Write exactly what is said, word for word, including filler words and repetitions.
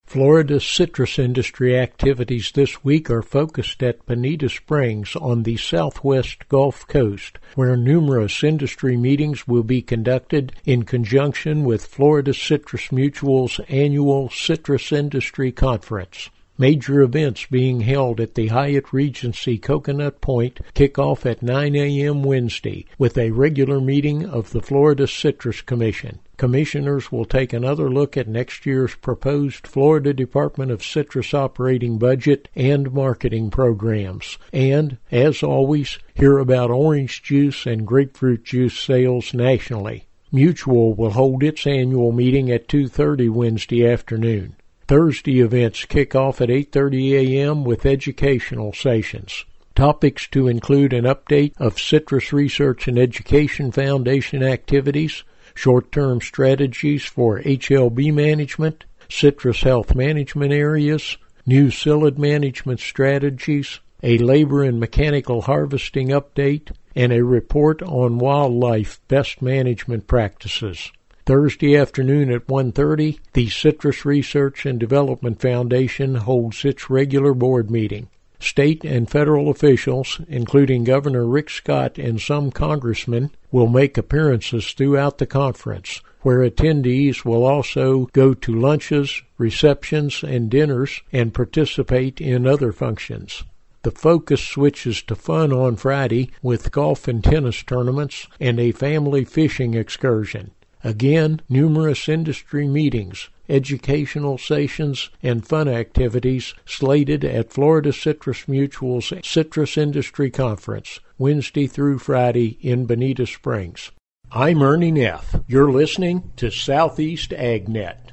Florida's citrus industry activities this week are focused at Bonita Springs on the southwest Gulf Coast, where numerous industry meetings will be conducted in conjunction with Florida Citrus Mutual's annual Citrus Industry Conference. Major events being held at the Hyatt Regency Coconut Point kick off at nine a.m. Wednesday with a regular meeting of the Florida Citrus Commission. Commissioners will take another look at next year's proposed Florida Department of Citrus operating budget and marketing programs. And, as always, hear about orange juice and grapefruit juice sales nationally. Mutual will hold its annual meeting at two thirty Wednesday afternoon. Thursday events kick off at eight thirty a.m. with educational sessions. Topics to include an update of Citrus Research and Education Foundation activities, short-term strategies for H L B management, citrus health management areas, new psyllid management strategies, a labor and mechanical harvesting update, and a report on wildlife best management practices. Thursday afternoon at one thirty, the Citrus Research and Development Foundation holds its regular board meeting. State and federal officials, including Governor Rick Scott and some congressmen, will make appearances throughout the conference, where attendees will also go to lunches, receptions, and dinners and participate in other functions. The focus switches to fun on Friday with golf and tennis tournaments and a family fishing excursion. Again, numerous industry meetings, educational sessions, and fun activities slated at Florida Citrus Mutual's Citrus Industry Conference, Wednesday through Friday in Bonita Springs. I'm Ernie Neff. You're listening to Southeast AgNet.